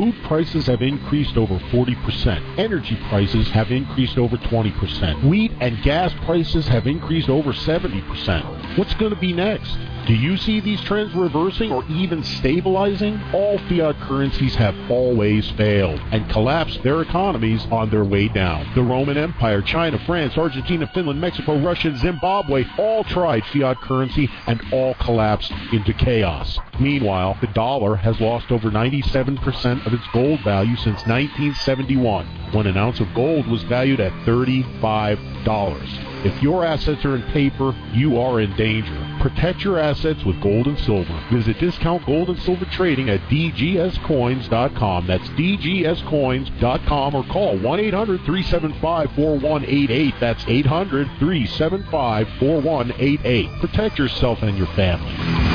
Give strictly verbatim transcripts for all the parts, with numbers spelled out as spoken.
Food prices have increased over forty percent. Energy prices have increased over twenty percent. Wheat and gas prices have increased over seventy percent. What's going to be next? Do you see these trends reversing or even stabilizing? All fiat currencies have always failed and collapsed their economies on their way down. The Roman Empire, China, France, Argentina, Finland, Mexico, Russia, and Zimbabwe all tried fiat currency and all collapsed into chaos. Meanwhile, the dollar has lost over ninety-seven percent of its gold value since nineteen seventy-one, when an ounce of gold was valued at thirty-five dollars. If your assets are in paper, you are in danger. Protect your assets with gold and silver. Visit Discount Gold and Silver Trading at d g s coins dot com. That's d g s coins dot com, or call one eight hundred three seven five four one eight eight. That's eight hundred three seven five four one eight eight. Protect yourself and your family.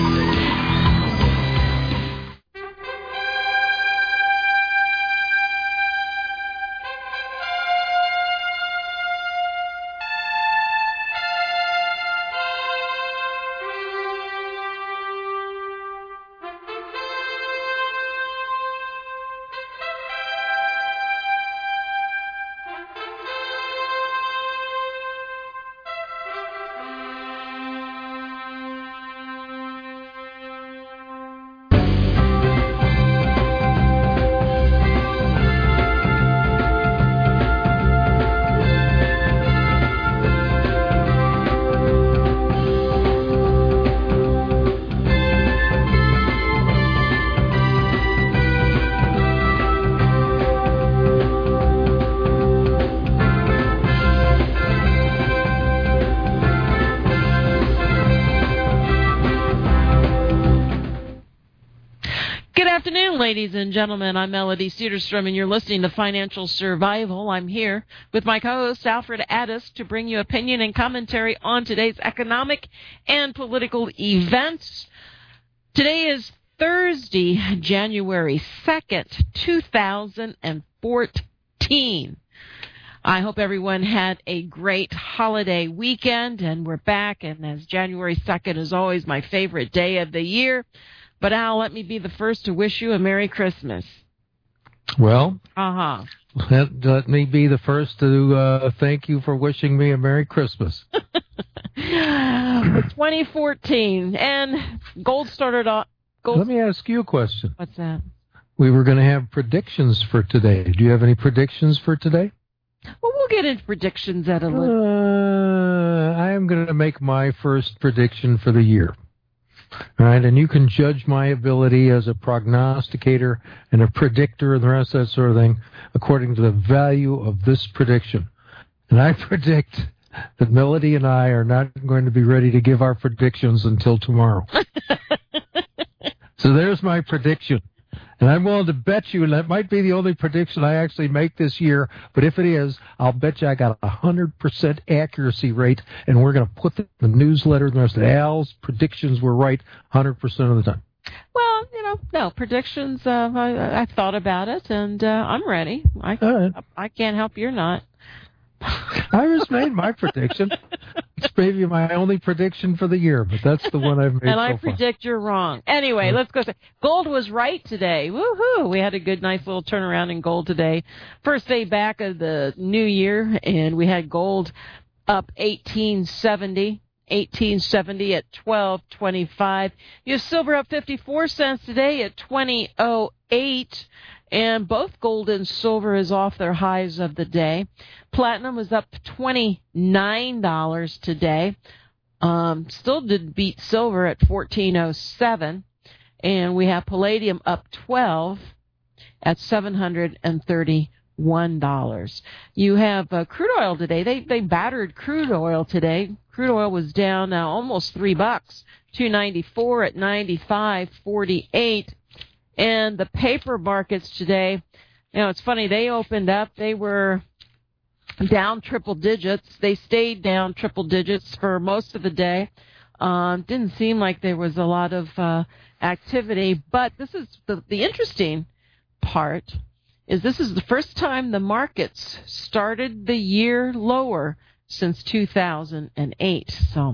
Ladies and gentlemen, I'm Melody Cedarstrom, and you're listening to Financial Survival. I'm here with my co-host, Alfred Addis, to bring you opinion and commentary on today's economic and political events. Today is Thursday, January second, two thousand fourteen. I hope everyone had a great holiday weekend, and we're back, and as January second is always my favorite day of the year. But, Al, let me be the first to wish you a Merry Christmas. Well, uh-huh. let, let me be the first to uh, thank you for wishing me a Merry Christmas. twenty fourteen, and gold started off. Gold... Let me ask you a question. What's that? We were going to have predictions for today. Do you have any predictions for today? Well, we'll get into predictions at a little. Uh, I am going to make my first prediction for the year. All right, and you can judge my ability as a prognosticator and a predictor and the rest of that sort of thing according to the value of this prediction. And I predict that Melody and I are not going to be ready to give our predictions until tomorrow. So there's my prediction. And I'm willing to bet you, and that might be the only prediction I actually make this year, but if it is, I'll bet you I got a one hundred percent accuracy rate, and we're going to put the, the newsletter and the rest of Al's predictions were right one hundred percent of the time. Well, you know, no, predictions, uh, I, I thought about it, and uh, I'm ready. I, right. I can't help you're not. I just made my prediction. It's maybe my only prediction for the year, but that's the one I've made And so I predict far. you're wrong. Anyway, let's go. Gold was right today. Woohoo! We had a good, nice little turnaround in gold today. First day back of the new year, and we had gold up eighteen seventy. eighteen seventy at twelve twenty-five. You have silver up fifty-four cents today at twenty oh eight. And both gold and silver is off their highs of the day. Platinum was up twenty-nine dollars today. Um, still did beat silver at fourteen oh seven. And we have palladium up twelve at seven hundred thirty-one dollars. You have uh, crude oil today. They they battered crude oil today. Crude oil was down now almost three bucks, two ninety-four at ninety-five forty-eight. And the paper markets today, you know, it's funny, they opened up, they were down triple digits. They stayed down triple digits for most of the day. Um, didn't seem like there was a lot of uh, activity, but this is the, the interesting part is this is the first time the markets started the year lower since two thousand eight. So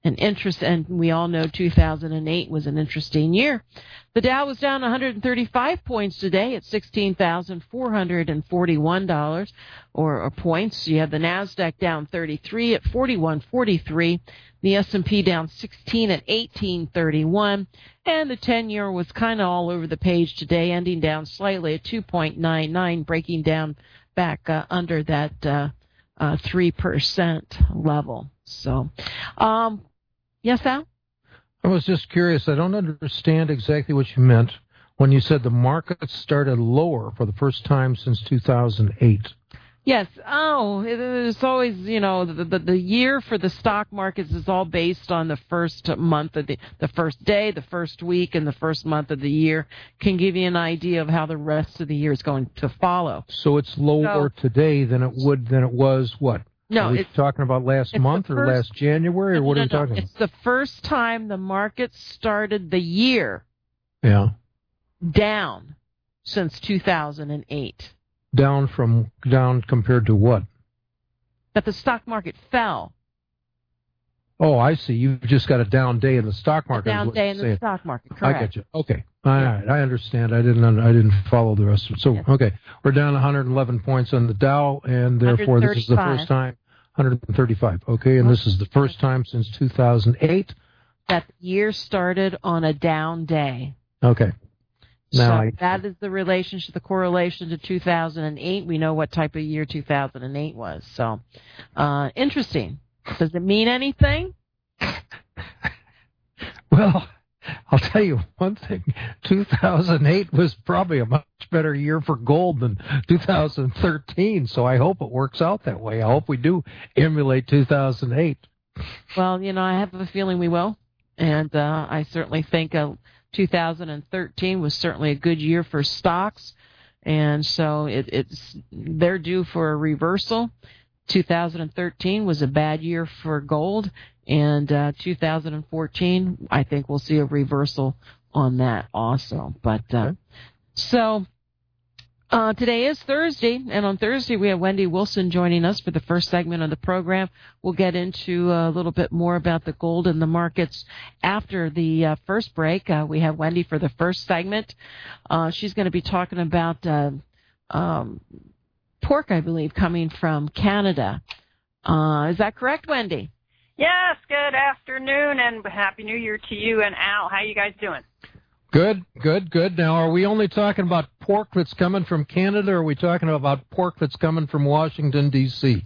an interest, and we all know two thousand eight was an interesting year. The Dow was down one hundred thirty-five points today at sixteen thousand four hundred forty-one dollars or, or points. You have the Nasdaq down thirty-three at forty-one forty-three. The S and P down sixteen at eighteen thirty-one, and the ten-year was kind of all over the page today, ending down slightly at two point nine nine, breaking down back uh, under that uh, uh, three percent level. So, um, yes, Al? I was just curious. I don't understand exactly what you meant when you said the market started lower for the first time since two thousand eight. Yes. Oh, it's always, you know, the, the the year for the stock markets is all based on the first month of the the first day, the first week, and the first month of the year. Can give you an idea of how the rest of the year is going to follow. So it's lower so, today than it would than it was what? No, are we it's talking about last month or first, last January, or what no, are we no, talking it's about? It's the first time the market started the year yeah. down since two thousand eight. Down from down compared to what? That the stock market fell. Oh, I see. You've just got a down day in the stock market. A down day in the stock market, correct. I get you. Okay. All right. I understand. I didn't I didn't follow the rest of it. So, yes. Okay. We're down one hundred eleven points on the Dow, and therefore this is the first time. one hundred thirty-five. Okay. And this is the first time since two thousand eight. That the year started on a down day. Okay. Now so I, that is the relationship, the correlation to two thousand eight. We know what type of year two thousand eight was. So, uh, interesting. Does it mean anything? Well, I'll tell you one thing. two thousand eight was probably a much better year for gold than two thousand thirteen, so I hope it works out that way. I hope we do emulate two thousand eight. Well, you know, I have a feeling we will, and uh, I certainly think uh, two thousand thirteen was certainly a good year for stocks, and so it, it's they're due for a reversal. two thousand thirteen was a bad year for gold, and uh, two thousand fourteen, I think we'll see a reversal on that also. But uh, okay. so uh, today is Thursday, and on Thursday we have Wendy Wilson joining us for the first segment of the program. We'll get into a little bit more about the gold and the markets after the uh, first break. Uh, we have Wendy for the first segment. Uh, she's going to be talking about uh, um, pork, I believe, coming from Canada. Uh, is that correct, Wendy? Yes, good afternoon, and Happy New Year to you and Al. How you guys doing? Good, good, good. Now, are we only talking about pork that's coming from Canada, or are we talking about pork that's coming from Washington, D C?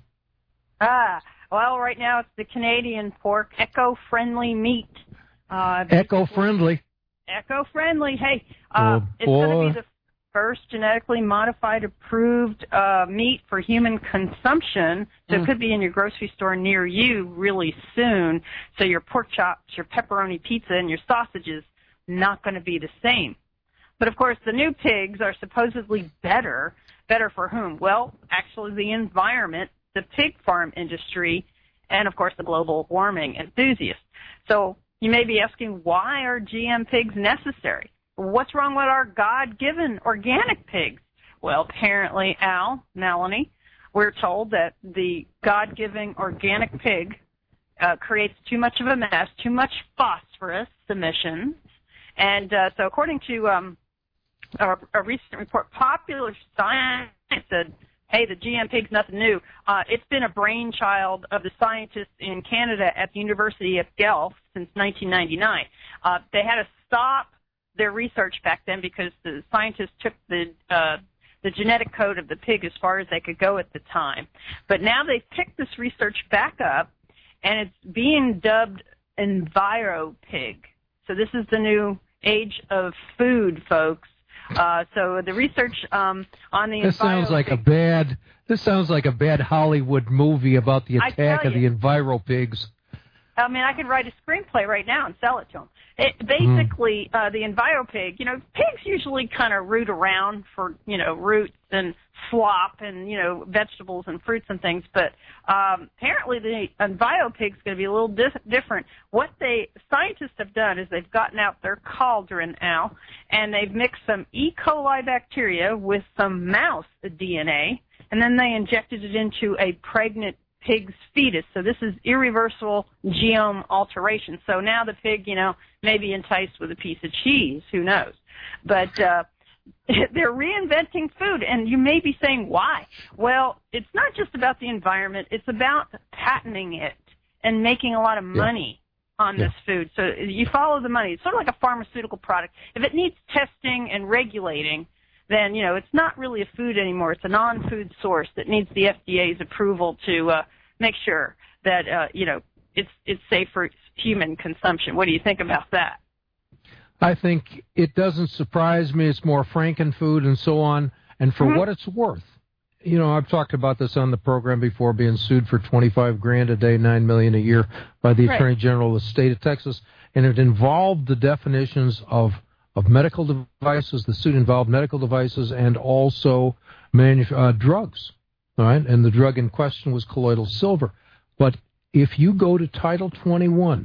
Ah, well, right now it's the Canadian pork, eco-friendly meat. Uh, eco-friendly? Eco-friendly. Hey, uh, oh, it's going to be the first genetically modified approved uh, meat for human consumption, so mm. it could be in your grocery store near you really soon. So your pork chops, your pepperoni pizza, and your sausages not going to be the same. But of course, the new pigs are supposedly better. Better for whom? Well, actually, the environment, the pig farm industry, and of course, the global warming enthusiasts. So you may be asking, why are G M pigs necessary? What's wrong with our God-given organic pigs? Well, apparently, Al, Melanie, we're told that the God-given organic pig uh, creates too much of a mess, too much phosphorus emissions. And uh, so according to um, a, a recent report, Popular Science said, hey, the G M pig's nothing new. Uh, it's been a brainchild of the scientists in Canada at the University of Guelph since nineteen ninety-nine. Uh, they had to stop their research back then because the scientists took the uh, the genetic code of the pig as far as they could go at the time. But now they've picked this research back up, and it's being dubbed EnviroPig. So this is the new age of food, folks. Uh, so the research um, on the this sounds like a bad this sounds like a bad Hollywood movie about the attack of the EnviroPigs. I mean, I could write a screenplay right now and sell it to them. It, basically, mm. uh, the EnviroPig, you know, pigs usually kind of root around for, you know, roots and slop and, you know, vegetables and fruits and things. But um, apparently the EnviroPig is going to be a little dis- different. What they scientists have done is they've gotten out their cauldron now, and they've mixed some E. coli bacteria with some mouse D N A, and then they injected it into a pregnant pig's fetus. So this is irreversible genome alteration. So now the pig, you know, may be enticed with a piece of cheese. Who knows? But uh, they're reinventing food, and you may be saying, why? Well, it's not just about the environment. It's about patenting it and making a lot of money yeah. on yeah. this food. So you follow the money. It's sort of like a pharmaceutical product. If it needs testing and regulating, then, you know, it's not really a food anymore. It's a non-food source that needs the F D A's approval to uh, make sure that, uh, you know, it's it's safe for human consumption. What do you think about that? I think it doesn't surprise me. It's more frankenfood and so on. And for mm-hmm. what it's worth, you know, I've talked about this on the program before, being sued for twenty-five grand a day, nine million a year by the right. Attorney General of the state of Texas, and it involved the definitions of of medical devices. The suit involved medical devices and also manu- uh, drugs, all right? And the drug in question was colloidal silver. But if you go to Title twenty-one,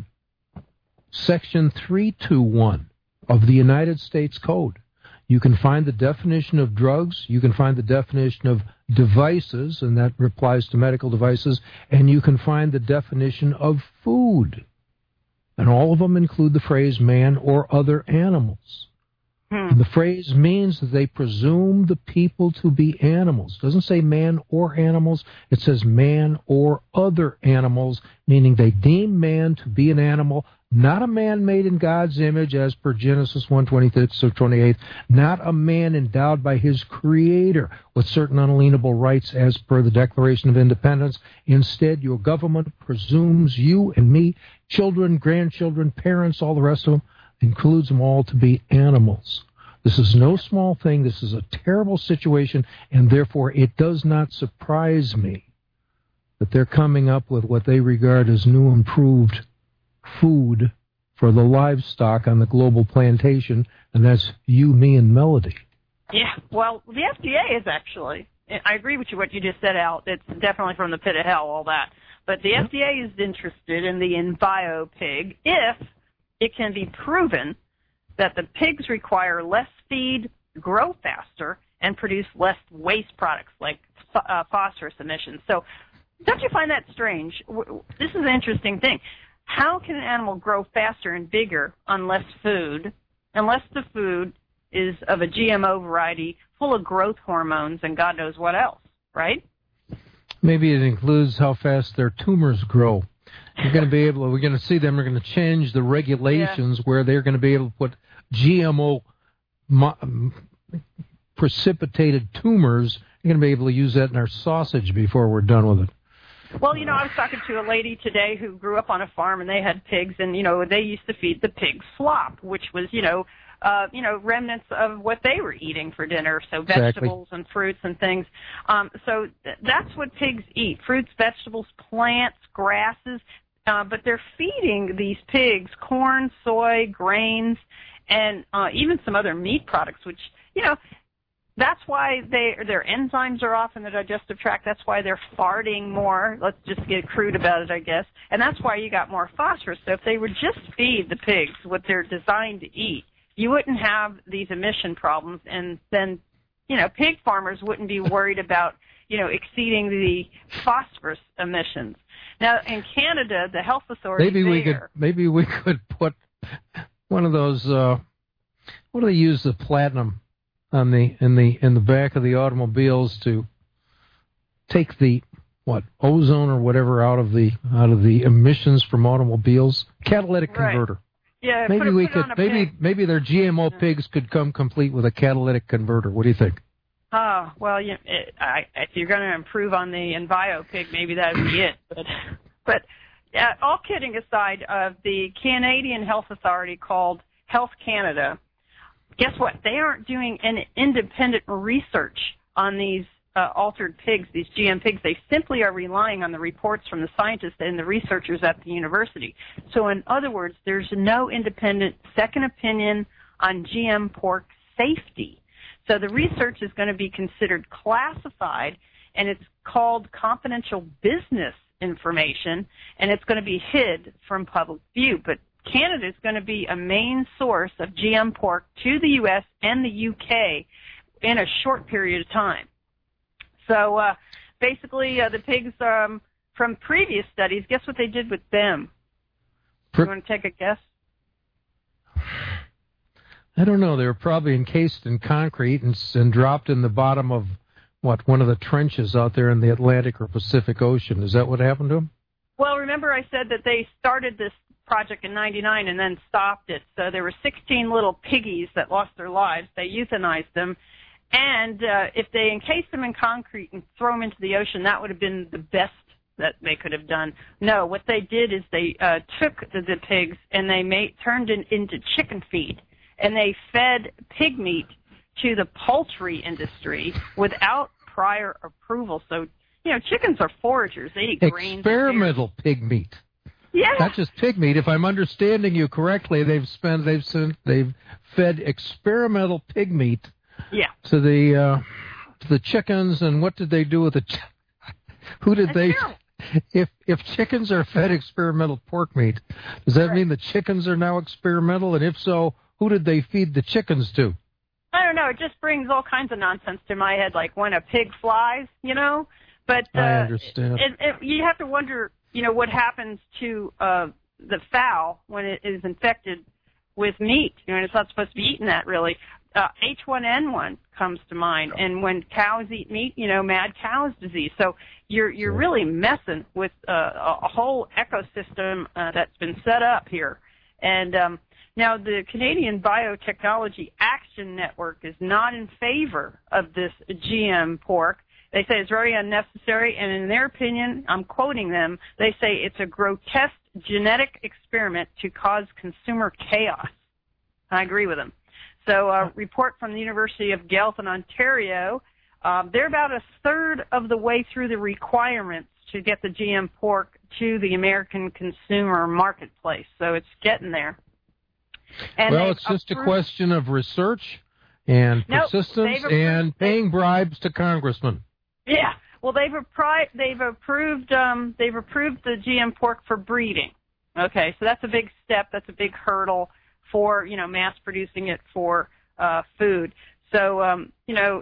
Section three twenty-one of the United States Code, you can find the definition of drugs, you can find the definition of devices, and that applies to medical devices, and you can find the definition of food. And all of them include the phrase man or other animals. Hmm. And the phrase means that they presume the people to be animals. It doesn't say man or animals. It says man or other animals, meaning they deem man to be an animal, not a man made in God's image as per Genesis one twenty-six or twenty-eight, not a man endowed by his Creator with certain unalienable rights as per the Declaration of Independence. Instead, your government presumes you and me, children, grandchildren, parents, all the rest of them, includes them all to be animals. This is no small thing. This is a terrible situation, and therefore it does not surprise me that they're coming up with what they regard as new improved food for the livestock on the global plantation, and that's you, me, and Melody. Yeah, well, the F D A is actually, I agree with you what you just said, Al. It's definitely from the pit of hell, all that. But the F D A is interested in the Envio pig if it can be proven that the pigs require less feed, grow faster, and produce less waste products like uh, phosphorus emissions. So don't you find that strange? This is an interesting thing. How can an animal grow faster and bigger on less food, unless the food is of a G M O variety full of growth hormones and God knows what else, right? Maybe it includes how fast their tumors grow. You're going to be able to, we're going to see them, we're going to change the regulations yeah. where they're going to be able to put G M O mo- precipitated tumors. You're going to be able to use that in our sausage before we're done with it. Well, you know, I was talking to a lady today who grew up on a farm, and they had pigs, and, you know, they used to feed the pigs slop, which was, you know, uh, you know, remnants of what they were eating for dinner, so vegetables exactly. and fruits and things. Um, so th- that's what pigs eat, fruits, vegetables, plants, grasses, uh, but they're feeding these pigs corn, soy, grains, and uh, even some other meat products, which, you know, that's why they, their enzymes are off in the digestive tract. That's why they're farting more. Let's just get crude about it, I guess. And that's why you got more phosphorus. So if they would just feed the pigs what they're designed to eat, you wouldn't have these emission problems. And then, you know, pig farmers wouldn't be worried about, you know, exceeding the phosphorus emissions. Now, in Canada, the health authorities maybe we there, could maybe we could put one of those. Uh, what do they use the platinum on the in the in the back of the automobiles to take the what ozone or whatever out of the out of the emissions from automobiles? Catalytic right. converter. Yeah, maybe put, we put could maybe pig. maybe their G M O pigs could come complete with a catalytic converter. What do you think? Oh, well, you, it, I, if you're going to improve on the Envio pig, maybe that would be it. But, but uh, all kidding aside, uh, the Canadian Health Authority called Health Canada, guess what? They aren't doing any independent research on these uh, altered pigs, these G M pigs. They simply are relying on the reports from the scientists and the researchers at the university. So in other words, there's no independent second opinion on G M pork safety. So the research is going to be considered classified, and it's called confidential business information, and it's going to be hid from public view. But Canada is going to be a main source of G M pork to the U S and the U K in a short period of time. So uh, basically, uh, the pigs um, from previous studies, guess what they did with them? Pre- you want to take a guess? I don't know. They were probably encased in concrete and, and dropped in the bottom of, what, one of the trenches out there in the Atlantic or Pacific Ocean. Is that what happened to them? Well, remember I said that they started this project in ninety-nine and then stopped it. So there were sixteen little piggies that lost their lives. They euthanized them. And uh, if they encased them in concrete and throw them into the ocean, that would have been the best that they could have done. No, what they did is they uh, took the, the pigs and they made, turned it into chicken feed. And they fed pig meat to the poultry industry without prior approval. So, you know, chickens are foragers. They eat grains. Experimental pig meat. Yeah. Not just pig meat. If I'm understanding you correctly, they've spent they've sent, they've fed experimental pig meat. Yeah. To the uh, to the chickens, and what did they do with the? Ch- Who did That's they? terrible. If if chickens are fed experimental pork meat, does that Right. mean the chickens are now experimental? And if so, who did they feed the chickens to? I don't know. It just brings all kinds of nonsense to my head, like when a pig flies, you know. But uh, I understand. It, it, you have to wonder, you know, what happens to uh, the fowl when it is infected with meat. You know, and it's not supposed to be eating that really. Uh, H one N one comes to mind, and when cows eat meat, you know, mad cow's disease. So you're you're really messing with uh, a, a whole ecosystem uh, that's been set up here. And um, now the Canadian Biotechnology Action Network is not in favor of this G M pork. They say it's very unnecessary, and in their opinion, I'm quoting them, they say it's a grotesque genetic experiment to cause consumer chaos. I agree with them. So a report from the University of Guelph in Ontario, um, they're about a third of the way through the requirements to get the G M pork to the American consumer marketplace. So it's getting there. And well, it's just approved- a question of research and nope, persistence and paying bribes to congressmen. Yeah. Well, they've appri- they've approved um, they've approved the G M pork for breeding. Okay, so that's a big step. That's a big hurdle for, you know, mass producing it for uh, food. So, um, you know,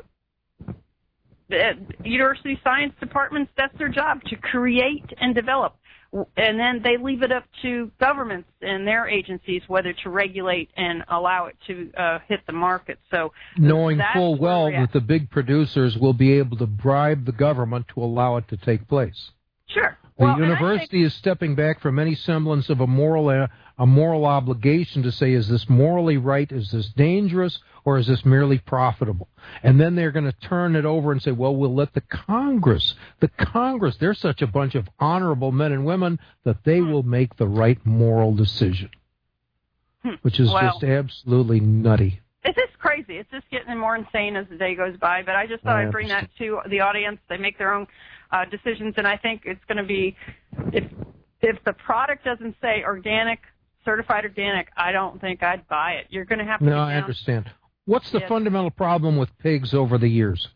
the university science departments, that's their job, to create and develop. And then they leave it up to governments and their agencies whether to regulate and allow it to uh, hit the market. So, knowing full well that the big producers will be able to bribe the government to allow it to take place. Sure. The well, university think, is stepping back from any semblance of a moral uh, a moral obligation to say, is this morally right, is this dangerous, or is this merely profitable? And then they're going to turn it over and say, well, we'll let the Congress, the Congress, they're such a bunch of honorable men and women that they will make the right moral decision, which is well, just absolutely nutty. It's just crazy. It's just getting more insane as the day goes by. But I just thought I I'd bring that understand. to the audience. They make their own uh, decisions, and I think it's going to be, if if the product doesn't say organic, certified organic, I don't think I'd buy it. You're going to have to. No, I understand. What's the yes. fundamental problem with pigs over the years?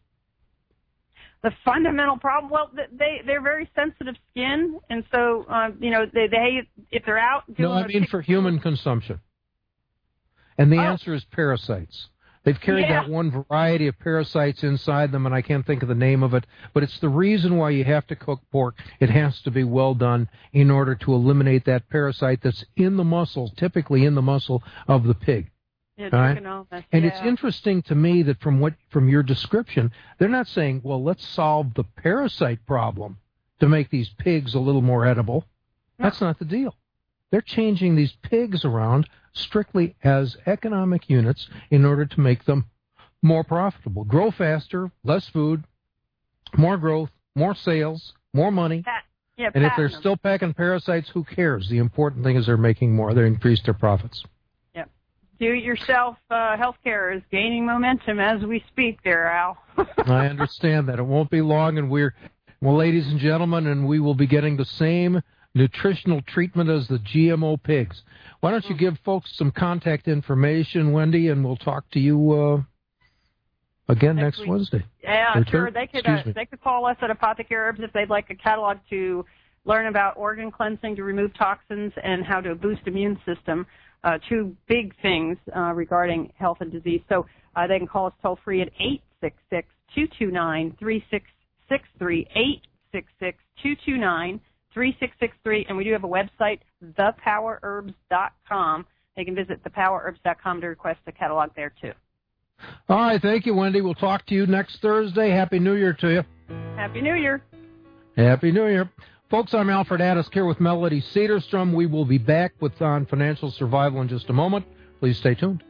The fundamental problem, well, they they're very sensitive skin, and so uh, you know they they if they're out doing. No, I mean for human consumption. And the oh. answer is parasites. They've carried yeah. that one variety of parasites inside them, and I can't think of the name of it, but it's the reason why you have to cook pork. It has to be well done in order to eliminate that parasite that's in the muscle, typically in the muscle of the pig. Yeah, right? And yeah. it's interesting to me that from what from your description, they're not saying, well, let's solve the parasite problem to make these pigs a little more edible. No. That's not the deal. They're changing these pigs around strictly as economic units in order to make them more profitable. Grow faster, less food, more growth, more sales, more money. Pat, yeah, and if they're them. still packing parasites, who cares? The important thing is they're making more. They increase their profits. Yeah. Do-it-yourself uh, healthcare is gaining momentum as we speak there, Al. I understand that. It won't be long, and we're, well, ladies and gentlemen, and we will be getting the same nutritional treatment as the G M O pigs. Why don't you give folks some contact information, Wendy, and we'll talk to you uh, again next, next Wednesday. Yeah, or sure. They could uh, they could call us at Apothecary Herbs if they'd like a catalog to learn about organ cleansing to remove toxins and how to boost immune system. Uh, two big things uh, regarding health and disease. So uh, they can call us toll free at eight six six, two two nine, three six six three, eight six six, two two nine, three six six three, and we do have a website, the power herbs dot com. They can visit the power herbs dot com to request a catalog there, too. All right, thank you, Wendy. We'll talk to you next Thursday. Happy New Year to you. Happy New Year. Happy New Year. Folks, I'm Alfred Addis here with Melody Cedarstrom. We will be back with On Financial Survival in just a moment. Please stay tuned.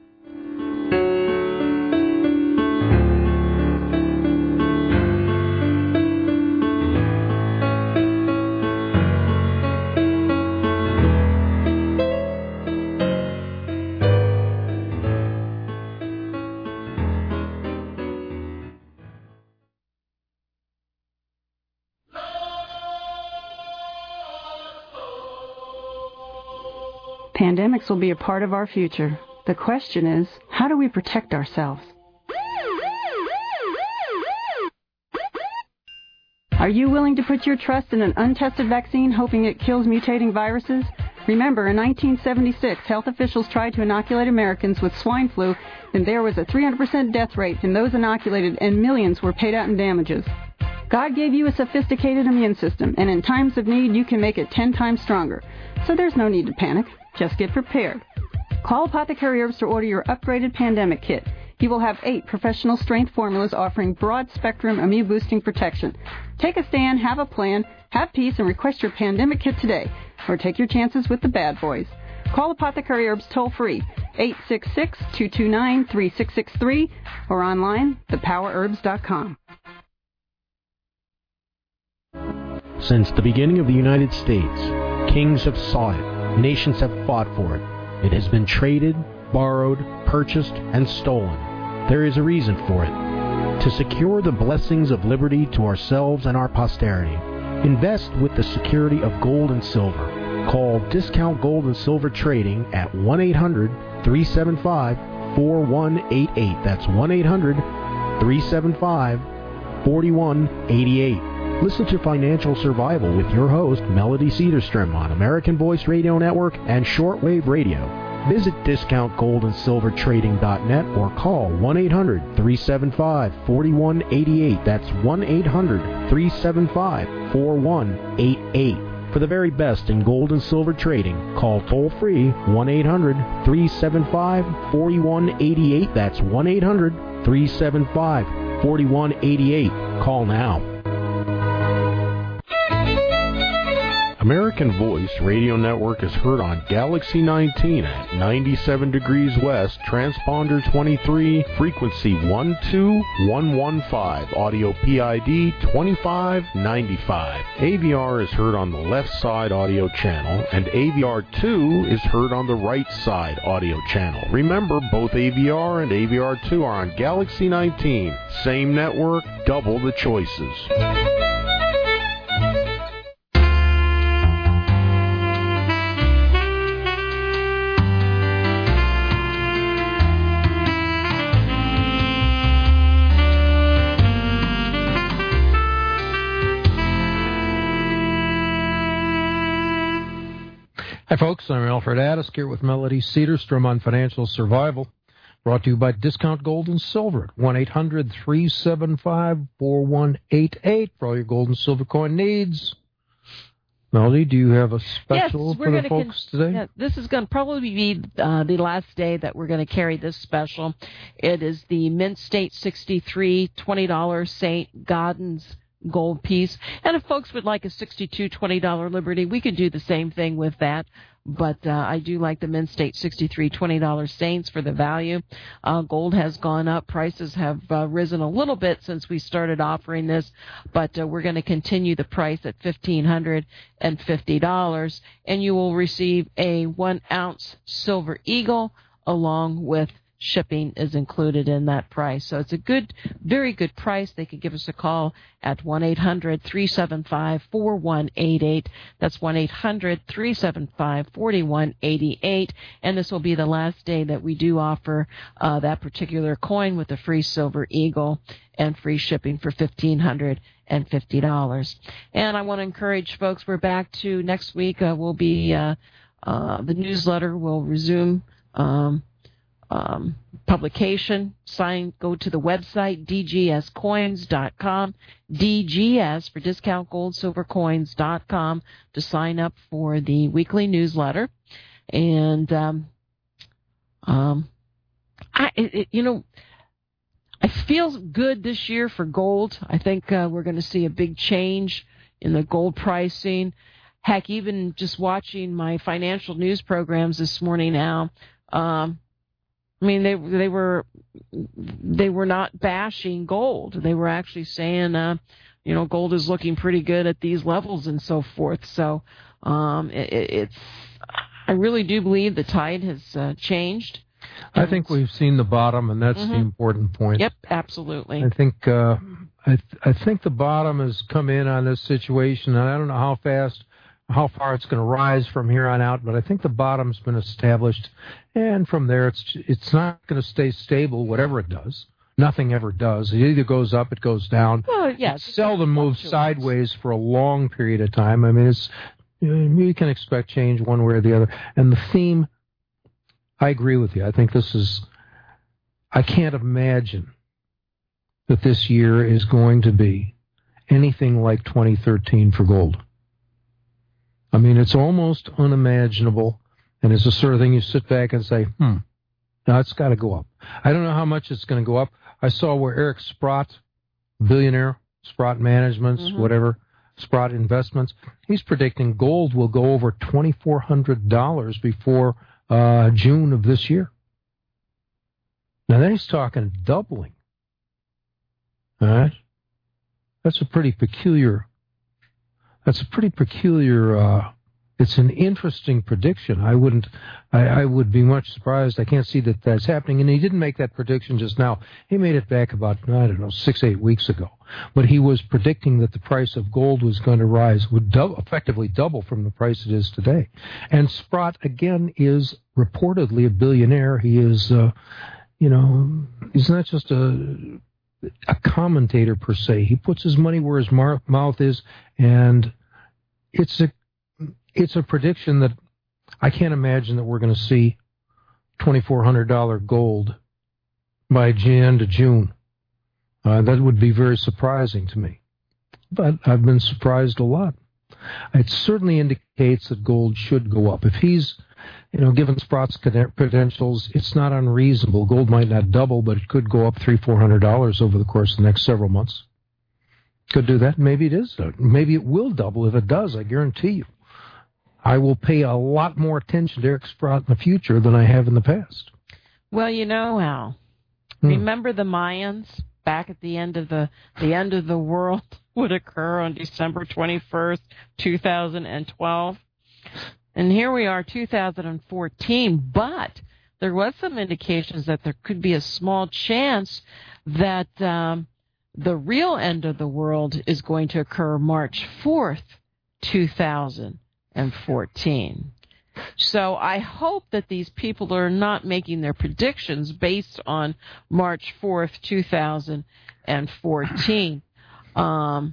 Pandemics will be a part of our future. The question is, how do we protect ourselves? Are you willing to put your trust in an untested vaccine hoping it kills mutating viruses? Remember, in nineteen seventy-six, health officials tried to inoculate Americans with swine flu, and there was a three hundred percent death rate in those inoculated, and millions were paid out in damages. God gave you a sophisticated immune system, and in times of need, you can make it ten times stronger. So there's no need to panic. Just get prepared. Call Apothecary Herbs to order your upgraded pandemic kit. You will have eight professional strength formulas offering broad spectrum immune boosting protection. Take a stand, have a plan, have peace, and request your pandemic kit today. Or take your chances with the bad boys. Call Apothecary Herbs toll free, eight six six, two two nine, three six six three, or online, the power herbs dot com. Since the beginning of the United States, kings have sought it. Nations have fought for it. It has been traded, borrowed, purchased, and stolen. There is a reason for it. To secure the blessings of liberty to ourselves and our posterity, invest with the security of gold and silver. Call Discount Gold and Silver Trading at one eight hundred, three seven five, four one eight eight. That's one eight hundred, three seven five, four one eight eight. Listen to Financial Survival with your host, Melody Cedarstrom, on American Voice Radio Network and Shortwave Radio. Visit discount gold and silver trading dot net or call one eight hundred, three seven five, four one eight eight. That's one eight hundred, three seven five, four one eight eight. For the very best in gold and silver trading, call toll-free one eight hundred, three seven five, four one eight eight. That's one eight hundred, three seven five, four one eight eight. Call now. American Voice Radio Network is heard on Galaxy nineteen at ninety-seven degrees west, transponder twenty-three, frequency one two one one five, audio P I D twenty-five ninety-five. A V R is heard on the left side audio channel, and A V R two is heard on the right side audio channel. Remember, both A V R and A V R two are on Galaxy nineteen. Same network, double the choices. Hi, folks. I'm Alfred Addis here with Melody Cedarstrom on Financial Survival, brought to you by Discount Gold and Silver at one eight hundred, three seven five, four one eight eight for all your gold and silver coin needs. Melody, do you have a special yes, for the folks con- today? Yeah, this is going to probably be uh, the last day that we're going to carry this special. It is the Mint State sixty-three twenty dollars Saint Gaudens gold piece. And if folks would like a sixty-two twenty dollars Liberty, we could do the same thing with that. But uh, I do like the Mint State sixty-three twenty dollars Saints for the value. Uh, gold has gone up. Prices have uh, risen a little bit since we started offering this, but uh, we're going to continue the price at one thousand five hundred fifty dollars, and you will receive a one-ounce Silver Eagle along with shipping is included in that price. So it's a good, very good price. They can give us a call at one eight hundred, three seven five, four one eight eight. That's one eight hundred, three seven five, four one eight eight. And this will be the last day that we do offer uh, that particular coin with a free Silver Eagle and free shipping for one thousand five hundred fifty dollars. And I want to encourage folks, we're back to next week. Uh, we'll be, uh, uh, the newsletter will resume um, um, publication. Sign, go to the website, d g s coins dot com, D G S for discount gold silver coins dot com to sign up for the weekly newsletter. And, um, um, I, it, you know, I feel good this year for gold. I think uh, we're going to see a big change in the gold pricing. Heck, even just watching my financial news programs this morning now, um, I mean, they they were they were not bashing gold. They were actually saying, uh, you know, gold is looking pretty good at these levels and so forth. So um, it, it's I really do believe the tide has uh, changed. I think we've seen the bottom, and that's mm-hmm. the important point. Yep, absolutely. I think uh, I th- I think the bottom has come in on this situation, and I don't know how fast, how far it's going to rise from here on out, but I think the bottom's been established, and from there it's it's not going to stay stable, whatever it does. Nothing ever does. It either goes up, it goes down. Well, yes, it seldom moves sideways for a long period of time. I mean, it's you know, you can expect change one way or the other, and the theme. I agree with you. I think this is, I can't imagine that this year is going to be anything like twenty thirteen for gold. I mean, it's almost unimaginable, and it's the sort of thing you sit back and say, hmm, now it's got to go up. I don't know how much it's going to go up. I saw where Eric Sprott, billionaire, Sprott Managements, mm-hmm. whatever, Sprott Investments, he's predicting gold will go over twenty-four hundred dollars before Uh, June of this year. Now then he's talking doubling. All right? That's a pretty peculiar, that's a pretty peculiar, uh, it's an interesting prediction. I wouldn't, I, I would be much surprised. I can't see that that's happening. And he didn't make that prediction just now. He made it back about, I don't know, six, eight weeks ago. But he was predicting that the price of gold was going to rise, would do- effectively double from the price it is today. And Sprott, again, is reportedly a billionaire. He is, uh, you know, he's not just a, a commentator per se. He puts his money where his mar- mouth is, and it's a It's a prediction that I can't imagine that we're going to see twenty-four hundred dollars gold by end of June. Uh, that would be very surprising to me. But I've been surprised a lot. It certainly indicates that gold should go up. If he's, you know, given Sprott's credentials, it's not unreasonable. Gold might not double, but it could go up three, four hundred dollars over the course of the next several months. Could do that. Maybe it is. Maybe it will double. If it does, I guarantee you, I will pay a lot more attention to Eric Sprott in the future than I have in the past. Well, you know, Al, hmm. remember the Mayans back at the end of the the end of the world would occur on December twenty-first, two thousand twelve. And here we are, two thousand fourteen, but there was some indications that there could be a small chance that um, the real end of the world is going to occur March fourth, two thousand fourteen. So I hope that these people are not making their predictions based on March fourth, two thousand fourteen. Um,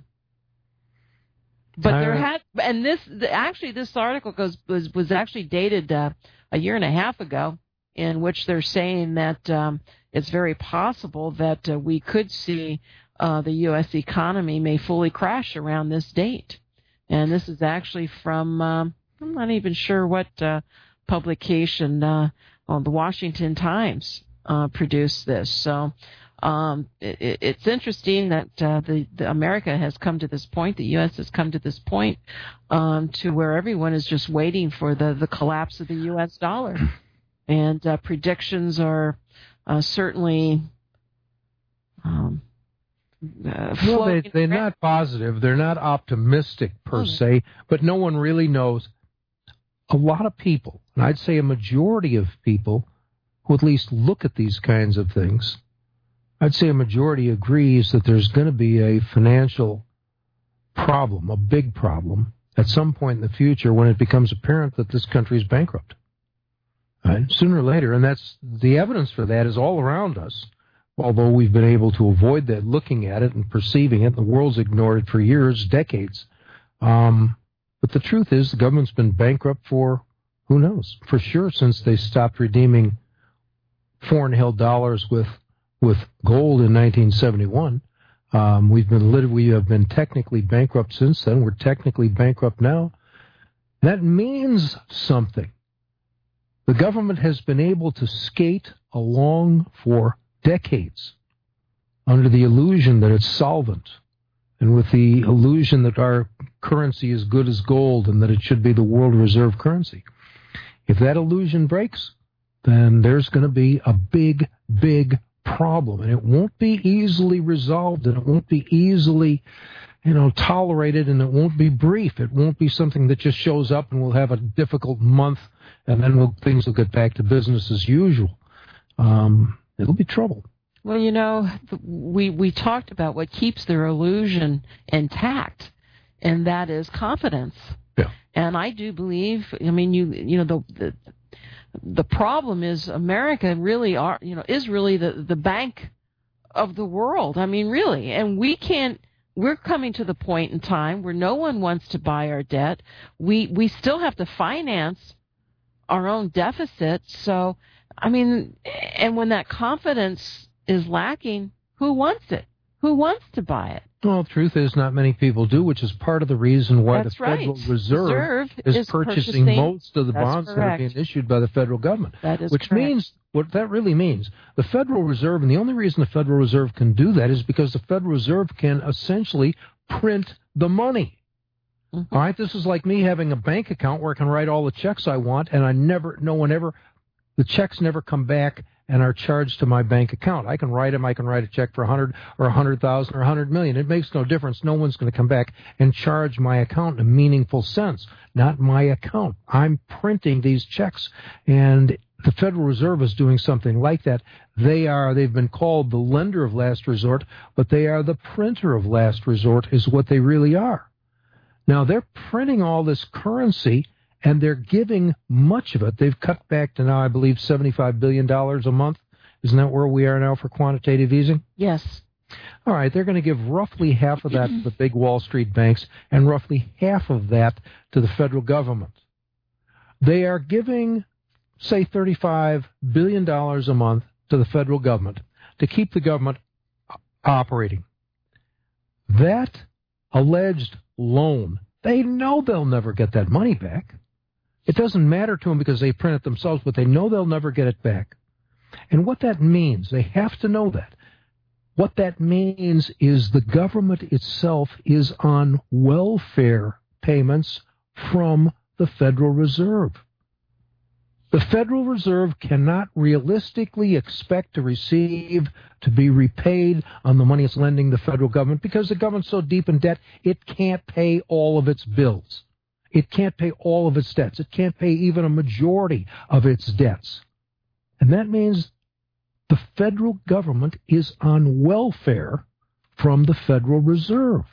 but there had, and this actually, this article goes was was actually dated uh, a year and a half ago, in which they're saying that um, it's very possible that uh, we could see uh, the U S economy may fully crash around this date. And this is actually from, um, I'm not even sure what uh, publication, uh, well, the Washington Times uh, produced this. So um, it, it's interesting that uh, the, the America has come to this point, the U S has come to this point um, to where everyone is just waiting for the, the collapse of the U S dollar. And uh, predictions are uh, certainly... Um, Uh, well, they, they're not positive. They're not optimistic per oh. se, but no one really knows. A lot of people, and I'd say a majority of people who at least look at these kinds of things, I'd say a majority agrees that there's going to be a financial problem, a big problem, at some point in the future when it becomes apparent that this country is bankrupt. Right? Sooner or later, and that's the evidence for that is all around us. Although we've been able to avoid that, looking at it and perceiving it, the world's ignored it for years, decades. Um, but the truth is the government's been bankrupt for, who knows, for sure since they stopped redeeming foreign held dollars with with gold in nineteen seventy-one. Um, we've been lit- we have been technically bankrupt since then. We're technically bankrupt now. That means something. The government has been able to skate along for decades under the illusion that it's solvent and with the illusion that our currency is good as gold and that it should be the world reserve currency. If that illusion breaks, then there's going to be a big, big problem, and it won't be easily resolved, and it won't be easily, you know, tolerated, and it won't be brief. It won't be something that just shows up and we'll have a difficult month, and then we'll, things will get back to business as usual. Um, it'll be trouble. Well, you know, we we talked about what keeps their illusion intact, and that is confidence. Yeah. And I do believe, I mean, you you know, the the, the problem is America really are, you know, is really the, the bank of the world. I mean, really. And we can't, we're coming to the point in time where no one wants to buy our debt. We we still have to finance our own deficit. So, I mean, and when that confidence is lacking, who wants it? Who wants to buy it? Well, the truth is not many people do, which is part of the reason why That's the Federal right. Reserve, Reserve is, is purchasing, purchasing most of the That's bonds correct. that are being issued by the federal government. That is which correct. means, what that really means, the Federal Reserve, and the only reason the Federal Reserve can do that is because the Federal Reserve can essentially print the money. Mm-hmm. All right, this is like me having a bank account where I can write all the checks I want, and I never, no one ever, the checks never come back and are charged to my bank account. I can write them. I can write a check for a hundred or a hundred thousand or a hundred million. It makes no difference. No one's going to come back and charge my account in a meaningful sense. Not my account. I'm printing these checks, and the Federal Reserve is doing something like that. They are. They've been called the lender of last resort, but they are the printer of last resort, is what they really are. Now they're printing all this currency, and they're giving much of it. They've cut back to now, I believe, seventy-five billion dollars a month. Isn't that where we are now for quantitative easing? Yes. All right, they're going to give roughly half of that to the big Wall Street banks and roughly half of that to the federal government. They are giving, say, thirty-five billion dollars a month to the federal government to keep the government operating. That alleged loan, they know they'll never get that money back. It doesn't matter to them because they print it themselves, but they know they'll never get it back. And what that means, they have to know that. What that means is the government itself is on welfare payments from the Federal Reserve. The Federal Reserve cannot realistically expect to receive, to be repaid on the money it's lending the federal government because the government's so deep in debt, it can't pay all of its bills. It can't pay all of its debts. It can't pay even a majority of its debts. And that means the federal government is on welfare from the Federal Reserve.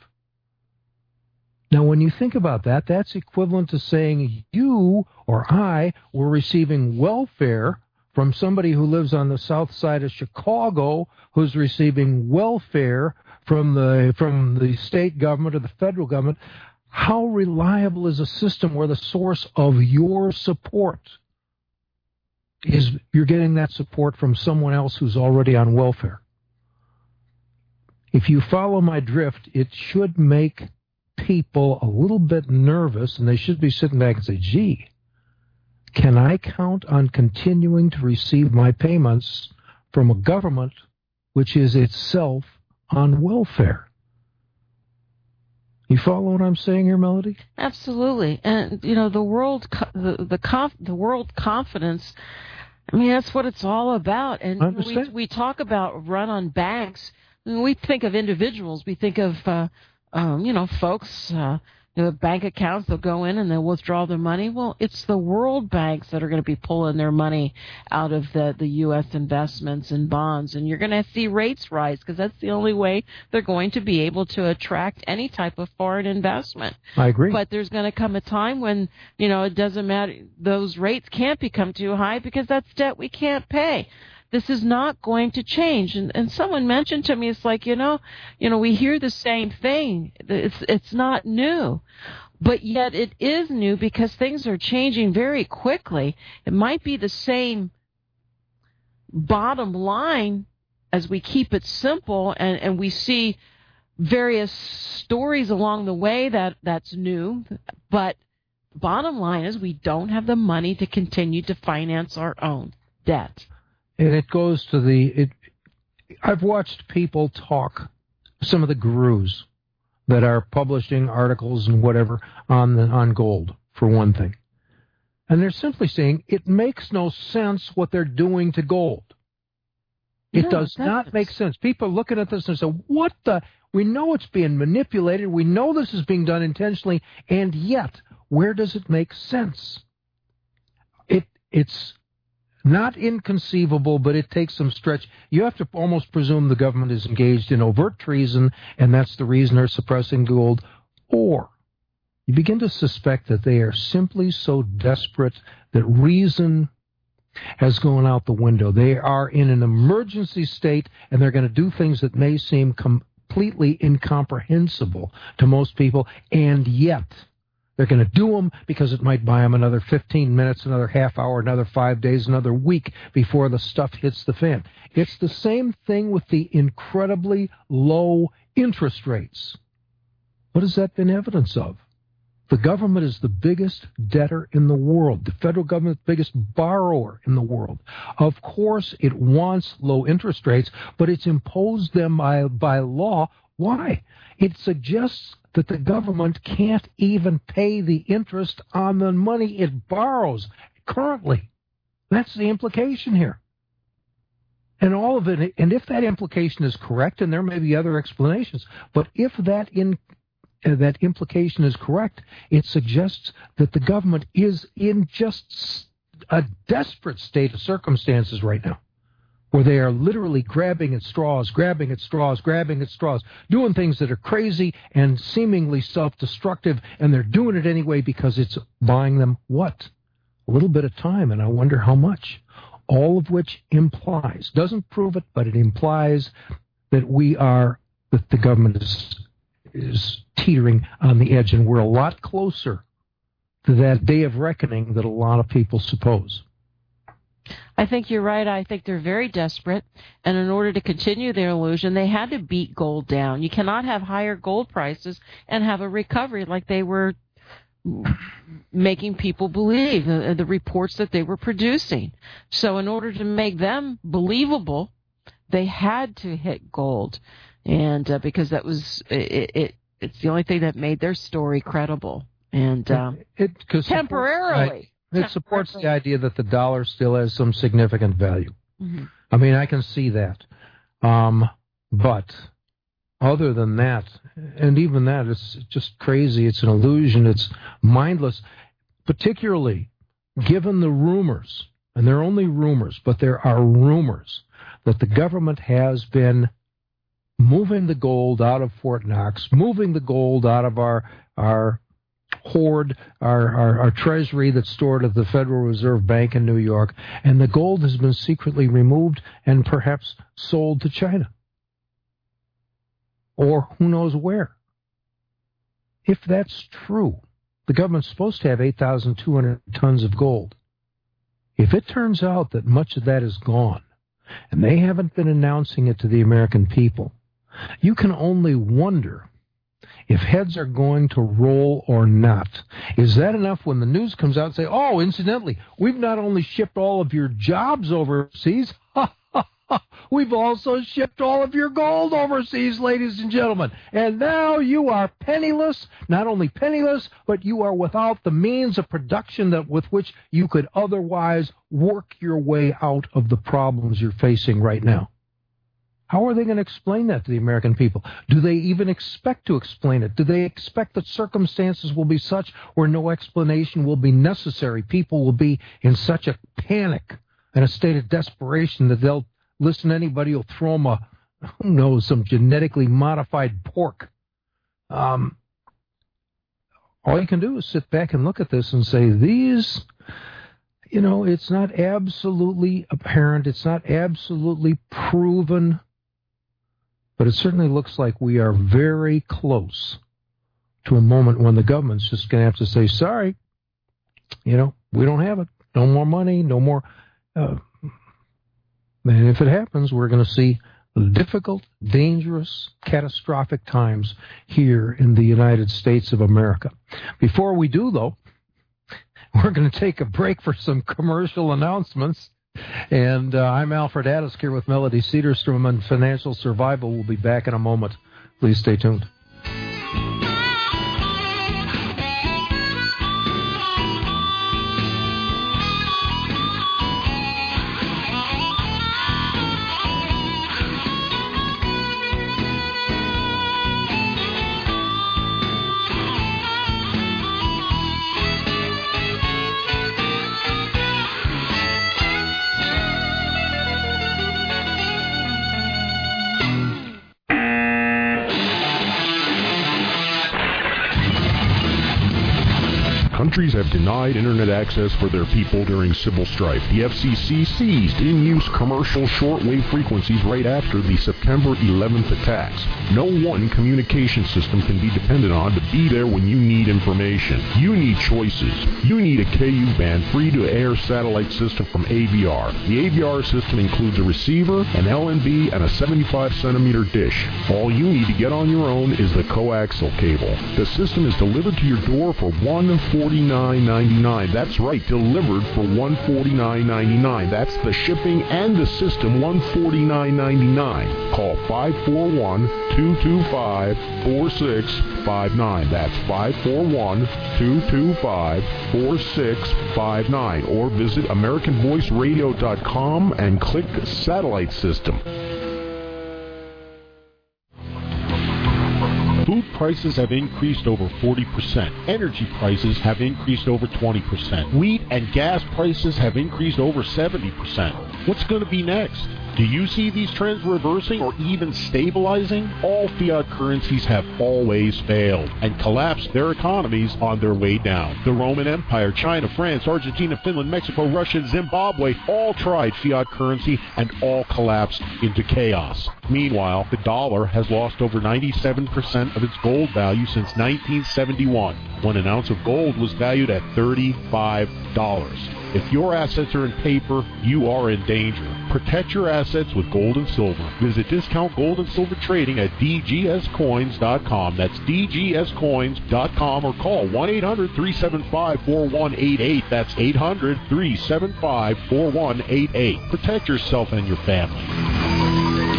Now, when you think about that, that's equivalent to saying you or I were receiving welfare from somebody who lives on the south side of Chicago who's receiving welfare from the from the state government or the federal government. How reliable is a system where the source of your support is you're getting that support from someone else who's already on welfare? If you follow my drift, it should make people a little bit nervous, and they should be sitting back and say, gee, can I count on continuing to receive my payments from a government which is itself on welfare? You follow what I'm saying here, Melody? Absolutely. And, you know, the world, the the, conf, the world confidence, I mean, that's what it's all about. And we, we talk about run on banks. When we think of individuals, we think of, uh, um, you know, folks, uh, the bank accounts, they'll go in and they'll withdraw their money. Well, it's the world banks that are going to be pulling their money out of the, the U S investments and bonds. And you're going to see rates rise because that's the only way they're going to be able to attract any type of foreign investment. I agree. But there's going to come a time when, you know, it doesn't matter. Those rates can't become too high because that's debt we can't pay. This is not going to change. And, and someone mentioned to me, it's like, you know, you know, we hear the same thing. It's it's not new. But yet it is new because things are changing very quickly. It might be the same bottom line, as we keep it simple and, and we see various stories along the way that that's new, but bottom line is we don't have the money to continue to finance our own debt. And it goes to the, it, I've watched people talk, some of the gurus that are publishing articles and whatever on the, on gold, for one thing. And they're simply saying it makes no sense what they're doing to gold. It no, does not make sense. People are looking at this and say, what the, we know it's being manipulated, we know this is being done intentionally, and yet, where does it make sense? It It's not inconceivable, but it takes some stretch. You have to almost presume the government is engaged in overt treason, and that's the reason they're suppressing gold. Or you begin to suspect that they are simply so desperate that reason has gone out the window. They are in an emergency state, and they're going to do things that may seem completely incomprehensible to most people, and yet they're going to do them because it might buy them another fifteen minutes, another half hour, another five days, another week before the stuff hits the fan. It's the same thing with the incredibly low interest rates. What has that been evidence of? The government is the biggest debtor in the world. The federal government is the biggest borrower in the world. Of course, it wants low interest rates, but it's imposed them by, by law. Why? It suggests that the government can't even pay the interest on the money it borrows currently. That's the implication here. And all of it, and if that implication is correct, and there may be other explanations, but if that in uh, that implication is correct, it suggests that the government is in just a desperate state of circumstances right now, where they are literally grabbing at straws, grabbing at straws, grabbing at straws, doing things that are crazy and seemingly self-destructive, and they're doing it anyway because it's buying them what? A little bit of time, and I wonder how much. All of which implies, doesn't prove it, but it implies that we are, that the government is, is teetering on the edge, and we're a lot closer to that day of reckoning that a lot of people suppose. I think you're right. I think they're very desperate, and in order to continue their illusion, they had to beat gold down. You cannot have higher gold prices and have a recovery like they were making people believe, the, the reports that they were producing. So in order to make them believable, they had to hit gold, and uh, because that was it, it, it's the only thing that made their story credible. And um, it, it temporarily. It supports the idea that the dollar still has some significant value. Mm-hmm. I mean, I can see that. Um, but other than that, and even that, it's just crazy. It's an illusion. It's mindless, particularly given the rumors, and they're only rumors, but there are rumors that the government has been moving the gold out of Fort Knox, moving the gold out of our our hoard, our, our, our treasury that's stored at the Federal Reserve Bank in New York, and the gold has been secretly removed and perhaps sold to China. Or who knows where. If that's true, the government's supposed to have eight thousand two hundred tons of gold. If it turns out that much of that is gone, and they haven't been announcing it to the American people, you can only wonder if heads are going to roll or not. Is that enough when the news comes out and say, oh, incidentally, we've not only shipped all of your jobs overseas, we've also shipped all of your gold overseas, ladies and gentlemen. And now you are penniless, not only penniless, but you are without the means of production that with which you could otherwise work your way out of the problems you're facing right now. How are they going to explain that to the American people? Do they even expect to explain it? Do they expect that circumstances will be such where no explanation will be necessary? People will be in such a panic and a state of desperation that they'll listen to anybody who'll throw them a, who knows, some genetically modified pork. Um, all you can do is sit back and look at this and say, these, you know, it's not absolutely apparent. It's not absolutely proven. But it certainly looks like we are very close to a moment when the government's just going to have to say, sorry, you know, we don't have it. No more money, no more. Uh, And if it happens, we're going to see difficult, dangerous, catastrophic times here in the United States of America. Before we do, though, we're going to take a break for some commercial announcements. And uh, I'm Alfred Addis here with Melody Cedarstrom on Financial Survival. We'll be back in a moment. Please stay tuned. Countries have denied internet access for their people during civil strife. The F C C seized in-use commercial shortwave frequencies right after the September eleventh attacks. No one communication system can be depended on to be there when you need information. You need choices. You need a K U-band free-to-air satellite system from A V R. The A V R system includes a receiver, an L N B, and a seventy-five centimeter dish. All you need to get on your own is the coaxial cable. The system is delivered to your door for one hundred forty-nine ninety-nine. That's right, delivered for one hundred forty-nine ninety-nine. That's the shipping and the system, one hundred forty-nine ninety-nine. Call five four one, two two five, four six five nine. That's five four one, two two five, four six five nine. Or visit American Voice Radio dot com and click Satellite System. Food prices have increased over forty percent. Energy prices have increased over twenty percent. Wheat and gas prices have increased over seventy percent. What's going to be next? Do you see these trends reversing or even stabilizing? All fiat currencies have always failed and collapsed their economies on their way down. The Roman Empire, China, France, Argentina, Finland, Mexico, Russia, and Zimbabwe all tried fiat currency and all collapsed into chaos. Meanwhile, the dollar has lost over ninety-seven percent of its gold value since nineteen seventy-one, when an ounce of gold was valued at thirty-five dollars. If your assets are in paper, you are in danger. Protect your assets with gold and silver. Visit Discount Gold and Silver Trading at D G S coins dot com. That's D G S coins dot com, or call one eight hundred, three seven five, four one eight eight. That's eight hundred, three seven five, four one eight eight. Protect yourself and your family.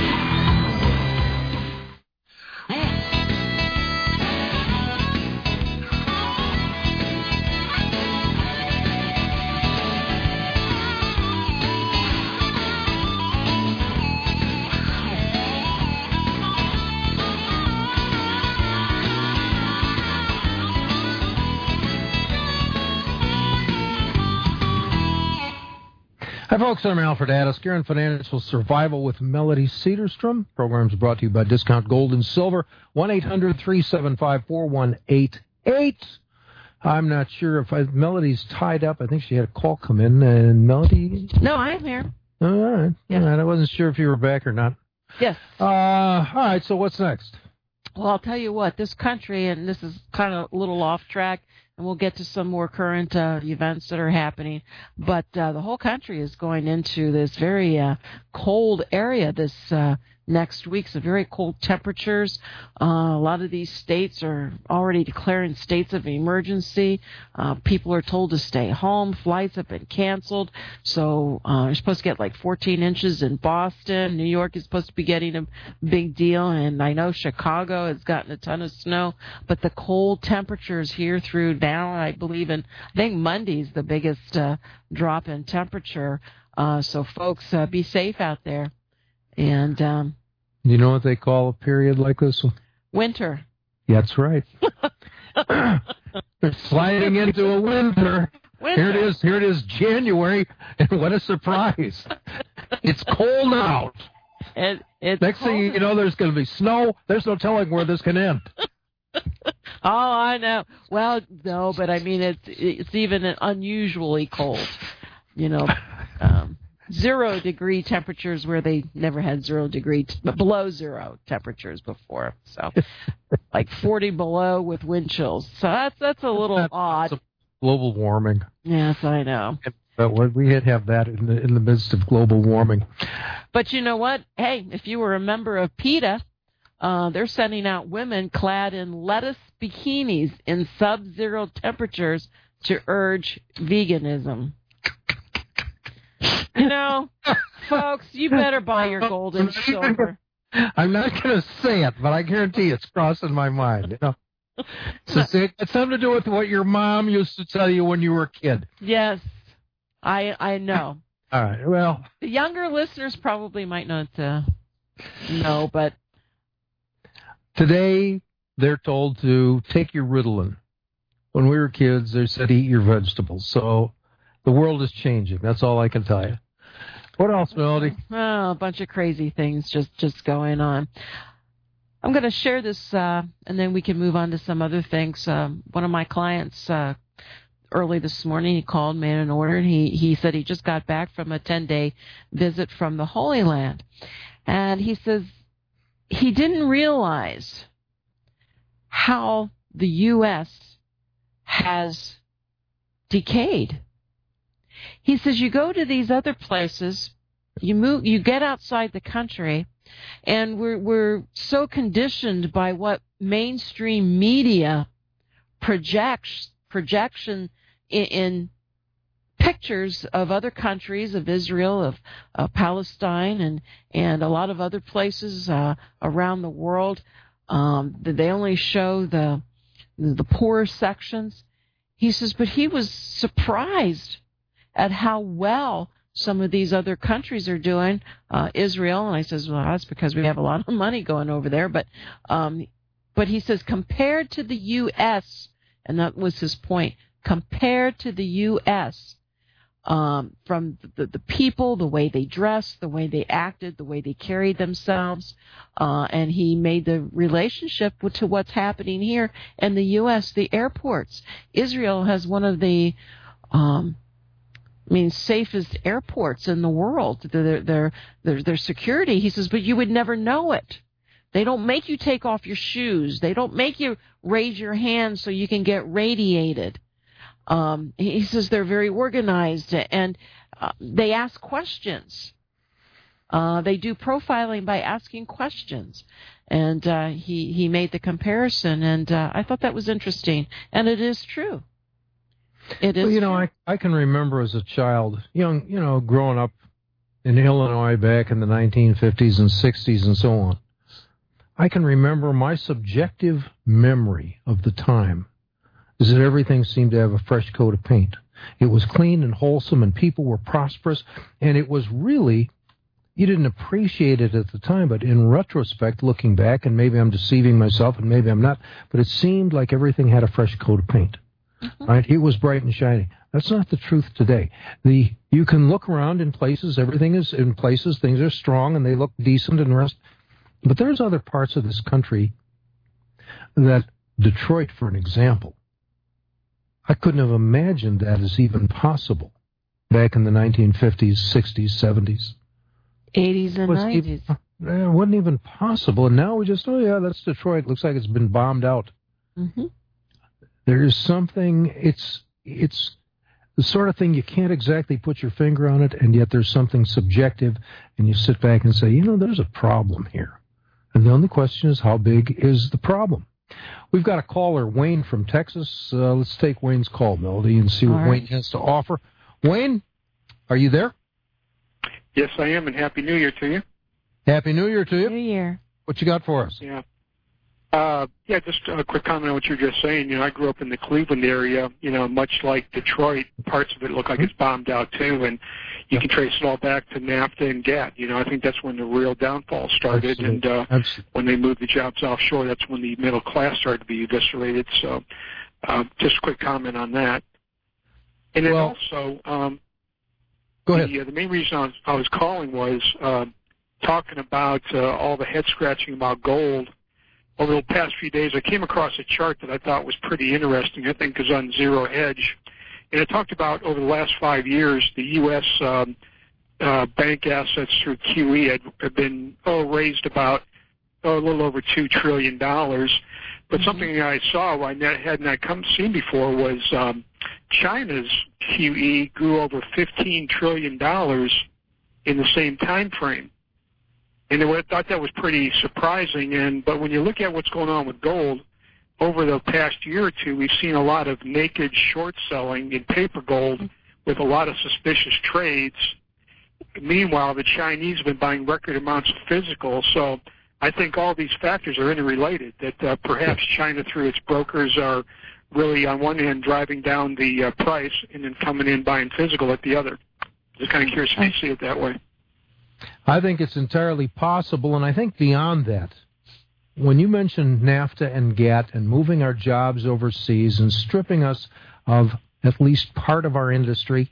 Hi, folks. I'm Alfred Addis here on Financial Survival with Melody Cedarstrom. Program's brought to you by Discount Gold and Silver, one eight hundred, three seven five, four one eight eight. I'm not sure if I, Melody's tied up. I think she had a call come in. And Melody? No, I'm here. All right. Yes. All right. I wasn't sure if you were back or not. Yes. Uh, all right. So what's next? Well, I'll tell you what, this country, and this is kind of a little off track, and we'll get to some more current uh, events that are happening, but uh, the whole country is going into this very uh, cold area this uh, next week, so very cold temperatures. Uh, a lot of these states are already declaring states of emergency. Uh, people are told to stay home. Flights have been canceled. So uh, you're supposed to get like fourteen inches in Boston. New York is supposed to be getting a big deal. And I know Chicago has gotten a ton of snow. But the cold temperatures here through now, I believe, in, I think Monday's the biggest uh, drop in temperature. Uh, so folks, uh, be safe out there. And um, you know what they call a period like this one? Winter. Yeah, that's right. They're sliding into a winter. winter. Here it is. Here it is, January, and what a surprise! It's cold out. It, it's Next cold. thing you know, there's going to be snow. There's no telling where this can end. Oh, I know. Well, no, but I mean it's it's even unusually cold. You know. Um, Zero degree temperatures where they never had zero degree, t- but below zero temperatures before. So, like forty below with wind chills. So that's that's a little that's odd. Global warming. Yes, I know. But we had have that in the in the midst of global warming. But you know what? Hey, if you were a member of PETA, uh, they're sending out women clad in lettuce bikinis in sub-zero temperatures to urge veganism. You know, folks, you better buy your gold and silver. I'm not going to say it, but I guarantee it's crossing my mind. You know, so it's something to do with what your mom used to tell you when you were a kid. Yes, I I know. All right. Well, the younger listeners probably might not uh, know, but today they're told to take your Ritalin. When we were kids, they said eat your vegetables. So the world is changing. That's all I can tell you. What else, Melody? Oh, a bunch of crazy things just, just going on. I'm going to share this, uh, and then we can move on to some other things. Um, one of my clients uh, early this morning, he called, made an order, and he, he said he just got back from a ten-day visit from the Holy Land. And he says he didn't realize how the U S has decayed. He says you go to these other places, you move, you get outside the country, and we're we're so conditioned by what mainstream media projects projection in, in pictures of other countries, of Israel, of uh, Palestine, and and a lot of other places uh, around the world. Um, they only show the the poorer sections. He says, but he was surprised at how well some of these other countries are doing, uh, Israel, and I says, well, that's because we have a lot of money going over there, but um, but he says, compared to the U S, and that was his point, compared to the U S, um, from the, the people, the way they dressed, the way they acted, the way they carried themselves, uh, and he made the relationship to what's happening here in the U S, the airports. Israel has one of the um, I mean, safest airports in the world. Their, their, their, their security, he says, but you would never know it. They don't make you take off your shoes. They don't make you raise your hands so you can get radiated. Um, he says they're very organized, and uh, they ask questions. Uh, they do profiling by asking questions. And uh, he, he made the comparison, and uh, I thought that was interesting. And it is true. It is. Well, you know, I, I can remember as a child, young, you know, growing up in Illinois back in the nineteen fifties and sixties and so on. I can remember my subjective memory of the time is that everything seemed to have a fresh coat of paint. It was clean and wholesome, and people were prosperous, and it was really, you didn't appreciate it at the time, but in retrospect, looking back, and maybe I'm deceiving myself, and maybe I'm not, but it seemed like everything had a fresh coat of paint. Mm-hmm. Right? It was bright and shiny. That's not the truth today. The you can look around in places, everything is in places, things are strong and they look decent and the rest. But there's other parts of this country that, Detroit, for an example, I couldn't have imagined that as even possible back in the nineteen fifties, sixties, seventies. eighties and nineties. Even, it wasn't even possible. And now we just, oh yeah, that's Detroit. Looks like it's been bombed out. Mm-hmm. There is something, it's it's the sort of thing you can't exactly put your finger on it, and yet there's something subjective, and you sit back and say, you know, there's a problem here. And the only question is, how big is the problem? We've got a caller, Wayne from Texas. Uh, let's take Wayne's call, Melody, and see what right. Wayne has to offer. Wayne, are you there? Yes, I am, and Happy New Year to you. Happy New Year to you. New Year. What you got for us? Yeah. Uh, yeah, just a quick comment on what you were just saying. You know, I grew up in the Cleveland area. You know, much like Detroit, parts of it look like it's bombed out too, and you can trace it all back to NAFTA and GATT. You know, I think that's when the real downfall started, Absolutely. and uh, Absolutely. when they moved the jobs offshore, that's when the middle class started to be eviscerated. So, uh, just a quick comment on that. And then well, also, um, go ahead. The, uh, the main reason I was, I was calling was uh, talking about uh, all the head scratching about gold. Over the past few days, I came across a chart that I thought was pretty interesting. I think is on Zero Hedge, and it talked about over the last five years, the U S Um, uh, bank assets through Q E had, had been oh raised about oh, a little over two trillion dollars. But mm-hmm. something I saw I hadn't come seen before was um, China's Q E grew over fifteen trillion dollars in the same time frame. And I thought that was pretty surprising. And but when you look at what's going on with gold, over the past year or two, we've seen a lot of naked short selling in paper gold with a lot of suspicious trades. Meanwhile, the Chinese have been buying record amounts of physical. So I think all these factors are interrelated, that uh, perhaps China, through its brokers, are really, on one hand, driving down the uh, price and then coming in buying physical at the other. Just kind of curious if you see it that way. I think it's entirely possible, and I think beyond that, when you mentioned NAFTA and GATT and moving our jobs overseas and stripping us of at least part of our industry,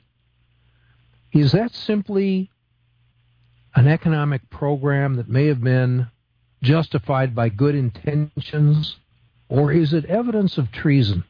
is that simply an economic program that may have been justified by good intentions, or is it evidence of treason?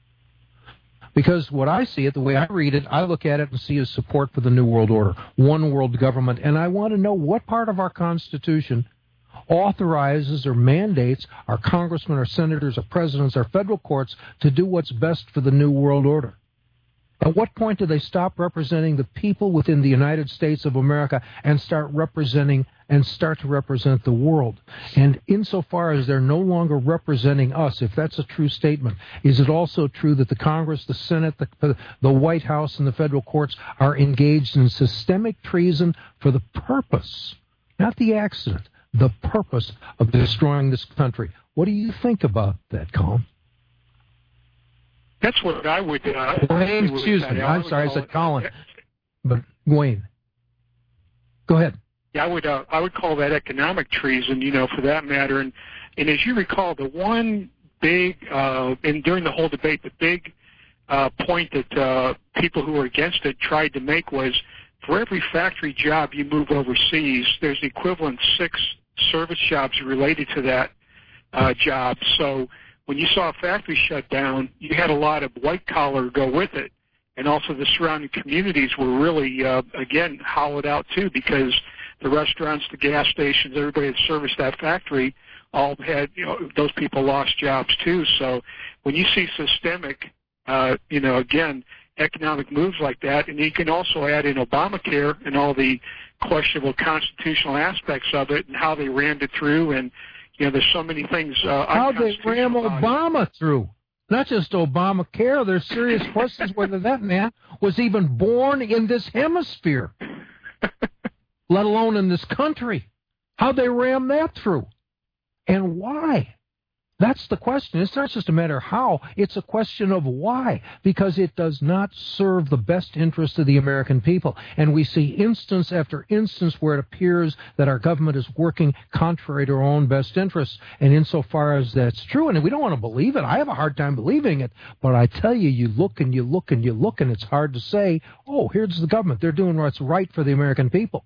Because what I see it, the way I read it, I look at it and see as support for the New World Order, one world government, and I want to know what part of our Constitution authorizes or mandates our congressmen, our senators, our presidents, our federal courts to do what's best for the New World Order. At what point do they stop representing the people within the United States of America and start representing and start to represent the world? And insofar as they're no longer representing us, if that's a true statement, is it also true that the Congress, the Senate, the, the White House, and the federal courts are engaged in systemic treason for the purpose, not the accident, the purpose of destroying this country? What do you think about that, Colin? That's what I would... Uh, Wayne, excuse me. I'm sorry, I said Colin. But Wayne. Go ahead. Yeah, I would uh, I would call that economic treason, you know, for that matter. And, and as you recall, the one big, uh, and during the whole debate, the big uh, point that uh, people who were against it tried to make was, for every factory job you move overseas, there's the equivalent six service jobs related to that uh, job. So when you saw a factory shut down, you had a lot of white-collar go with it. And also the surrounding communities were really, uh, again, hollowed out, too, because the restaurants, the gas stations, everybody that serviced that factory all had, you know, those people lost jobs, too. So when you see systemic, uh, you know, again, economic moves like that, and you can also add in Obamacare and all the questionable constitutional aspects of it and how they rammed it through, and you know, there's so many things. Uh, How they ram Obama through? Not just Obamacare. There's serious questions whether that man was even born in this hemisphere, let alone in this country. How they ram that through, and why? That's the question. It's not just a matter of how, it's a question of why, because it does not serve the best interest of the American people. And we see instance after instance where it appears that our government is working contrary to our own best interests. And insofar as that's true, and we don't want to believe it, I have a hard time believing it, but I tell you, you look and you look and you look, and it's hard to say, oh, here's the government. They're doing what's right for the American people.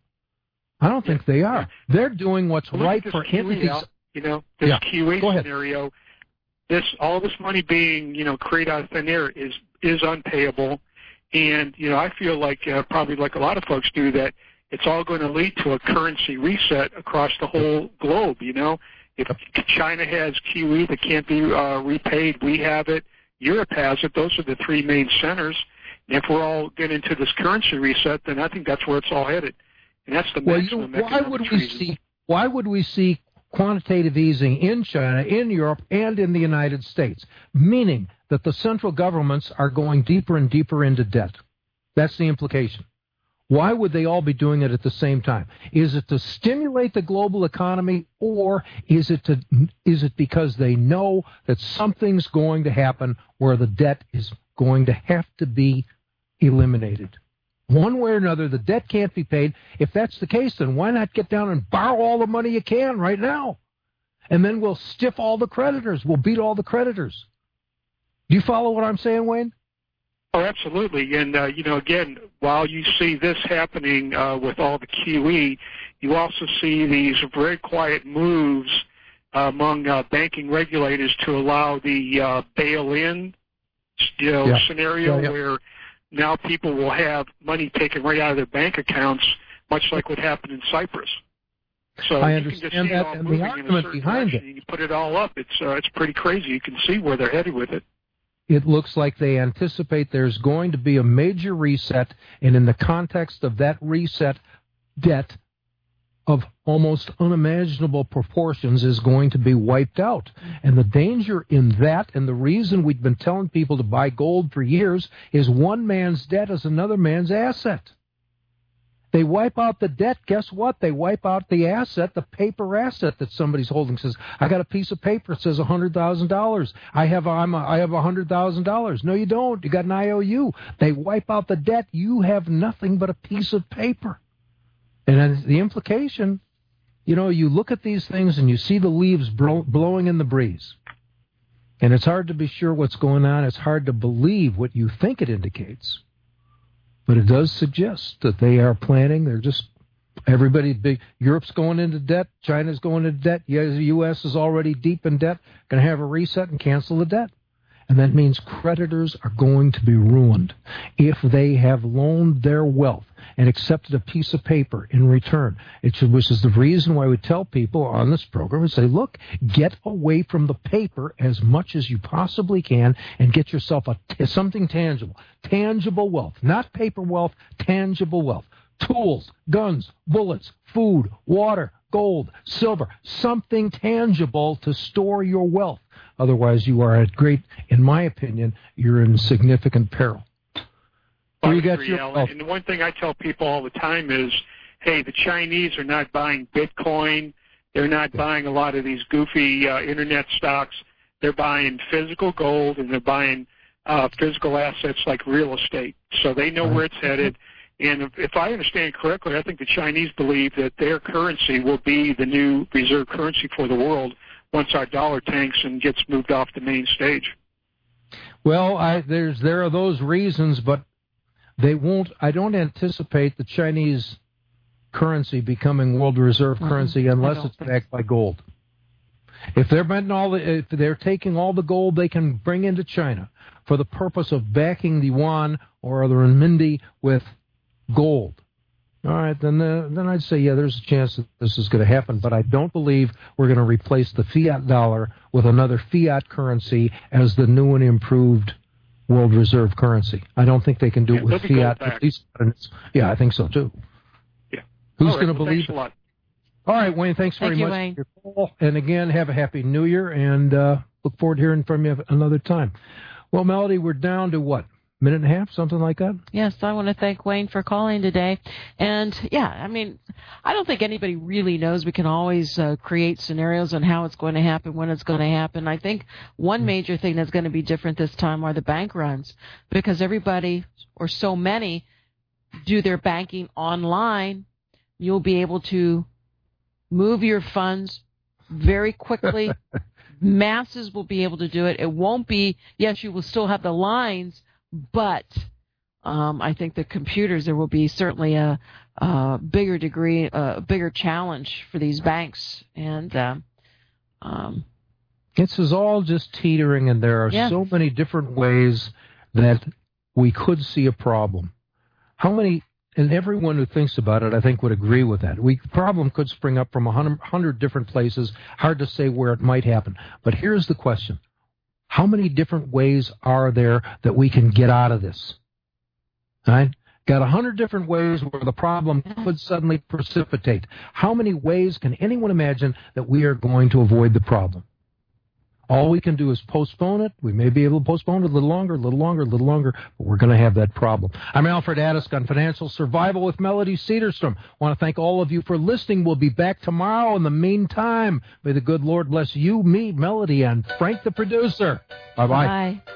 I don't think they are. They're doing what's well, right for entities. You know, this yeah. Q E scenario, this all this money being, you know, created out of thin air is is unpayable, and you know, I feel like uh, probably like a lot of folks do, that it's all going to lead to a currency reset across the whole globe. You know, if China has Q E that can't be uh, repaid, we have it. Europe has it. Those are the three main centers. And if we're all getting into this currency reset, then I think that's where it's all headed, and that's the well, maximum you, why would we treason. see? Why would we see quantitative easing in China, in Europe, and in the United States, meaning that the central governments are going deeper and deeper into debt? That's the implication. Why would they all be doing it at the same time? Is it to stimulate the global economy, or is it to is it because they know that something's going to happen where the debt is going to have to be eliminated? One way or another, the debt can't be paid. If that's the case, then why not get down and borrow all the money you can right now? And then we'll stiff all the creditors. We'll beat all the creditors. Do you follow what I'm saying, Wayne? Oh, absolutely. And, uh, you know, again, while you see this happening uh, with all the Q E, you also see these very quiet moves uh, among uh, banking regulators to allow the uh, bail-in, you know, yeah. scenario yeah, yeah. where now people will have money taken right out of their bank accounts, much like what happened in Cyprus. So I you understand can just see that, it all and the argument in a behind direction. it. You put it all up. It's uh, it's pretty crazy. You can see where they're headed with it. it looks like they anticipate there's going to be a major reset, and in the context of that reset, debt of almost unimaginable proportions is going to be wiped out. And the danger in that, and the reason we've been telling people to buy gold for years, is one man's debt is another man's asset. They wipe out the debt, guess what? They wipe out the asset, the paper asset that somebody's holding. Says, I got a piece of paper that says one hundred thousand dollars. I have I'm a, I have one hundred thousand dollars. No, you don't. You got an I O U. They wipe out the debt. You have nothing but a piece of paper. And the implication, you know, you look at these things and you see the leaves blow, blowing in the breeze. And it's hard to be sure what's going on. It's hard to believe what you think it indicates. But it does suggest that they are planning. They're just, everybody, big, Europe's going into debt. China's going into debt. The U S is already deep in debt. Going to have a reset and cancel the debt. And that means creditors are going to be ruined if they have loaned their wealth and accepted a piece of paper in return. It should, which is the reason why we tell people on this program and say, look, get away from the paper as much as you possibly can and get yourself a, something tangible. Tangible wealth, not paper wealth, tangible wealth. Tools, guns, bullets, food, water, gold, silver, something tangible to store your wealth. Otherwise, you are at great, in my opinion, you're in significant peril. Well, you got your, oh. And the one thing I tell people all the time is, hey, the Chinese are not buying Bitcoin. They're not buying a lot of these goofy uh, internet stocks. They're buying physical gold, and they're buying uh, physical assets like real estate. So they know where it's headed. And if, if I understand correctly, I think the Chinese believe that their currency will be the new reserve currency for the world once our dollar tanks and gets moved off the main stage. Well, I, there's there are those reasons, but they won't. I don't anticipate the Chinese currency becoming world reserve mm-hmm. currency unless it's backed by gold. If they're betting all the, if they're taking all the gold they can bring into China for the purpose of backing the yuan or the renminbi with gold, all right, then uh, then I'd say, yeah, there's a chance that this is going to happen, but I don't believe we're going to replace the fiat dollar with another fiat currency as the new and improved world reserve currency. I don't think they can do yeah, it with fiat. At least, yeah, I think so, too. Yeah. Who's right, going to well, believe thanks a lot. All right, Wayne, thanks very Thank you, much Wayne. for your call. And again, have a happy New Year, and uh, look forward to hearing from you another time. Well, Melody, we're down to what? Minute and a half, something like that? Yes, I want to thank Wayne for calling today. And, yeah, I mean, I don't think anybody really knows. We can always uh, create scenarios on how it's going to happen, when it's going to happen. I think one major thing that's going to be different this time are the bank runs, because everybody, or so many, do their banking online. You'll be able to move your funds very quickly. Masses will be able to do it. It won't be, yes, you will still have the lines, but um, I think the computers, there will be certainly a, a bigger degree, a bigger challenge for these banks. And um, um, this is all just teetering, and there are yeah. so many different ways that we could see a problem. How many, and everyone who thinks about it, I think, would agree with that. We problem could spring up from a hundred, hundred different places. Hard to say where it might happen. But here's the question. How many different ways are there that we can get out of this? All right? Got a hundred different ways where the problem could suddenly precipitate. How many ways can anyone imagine that we are going to avoid the problem? All we can do is postpone it. We may be able to postpone it a little longer, a little longer, a little longer, but we're going to have that problem. I'm Alfred Adisk on Financial Survival with Melody Cedarstrom. I want to thank all of you for listening. We'll be back tomorrow. In the meantime, may the good Lord bless you, me, Melody, and Frank the producer. Bye-bye. Bye.